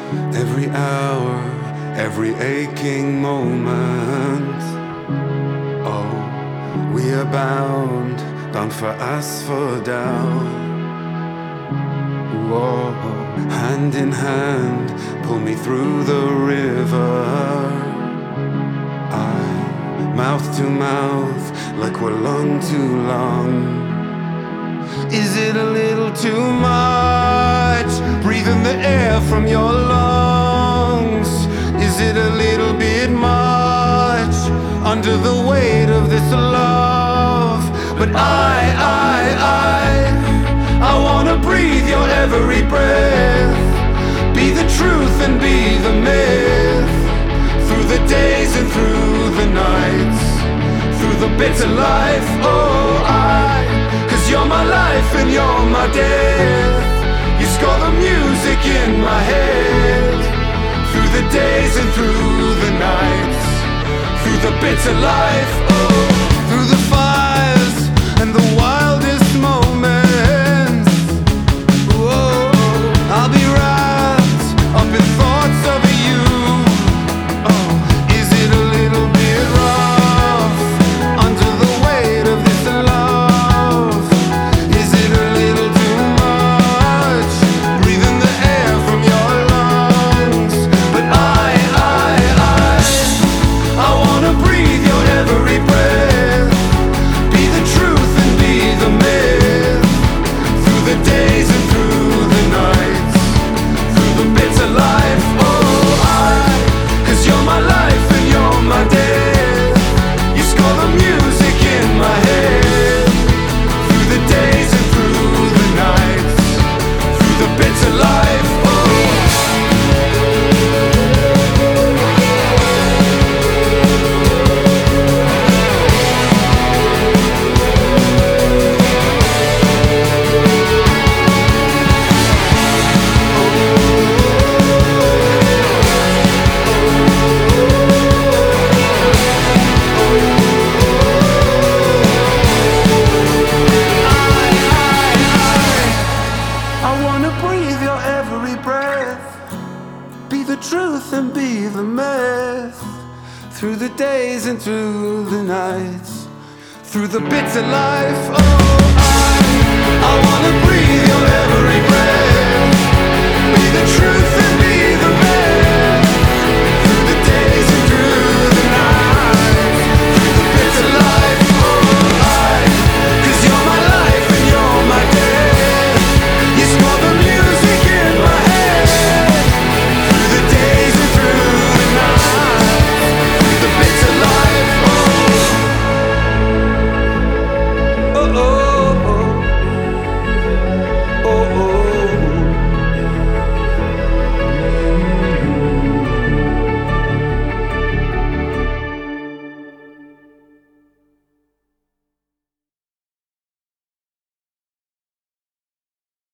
every hour, every aching moment. Oh, we are bound for us for doubt. Whoa, hand in hand, pull me through the river. Mouth to mouth, like we're long too long. Is it a little too much? Breathing the air from your lungs. Is it a little bit much? Under the weight of this love. But I wanna breathe your every breath. Be the truth and be the myth. Through the days and through the nights, through the bitter life, oh cause you're my life and you're my death. You score the music in my head. Through the days and through the nights, through the bitter life, oh, through the fires and the wildest moments. Whoa, I'll be wrapped up in thoughts of you. Oh, is it a little bit rough under the weight of this love? Is it a little too much? Breathing the air from your lungs. But I wanna breathe your every breath. Be the truth and be the myth. Through the days and through the nights, through the bitter life, oh cause you're my life and you're my death. You score the music in my head. Through the days and through the nights, through the bitter life, oh. I wanna breathe your every breath. Be the truth and be the myth. Through the days and through the nights, through the bitter life, oh I wanna breathe your every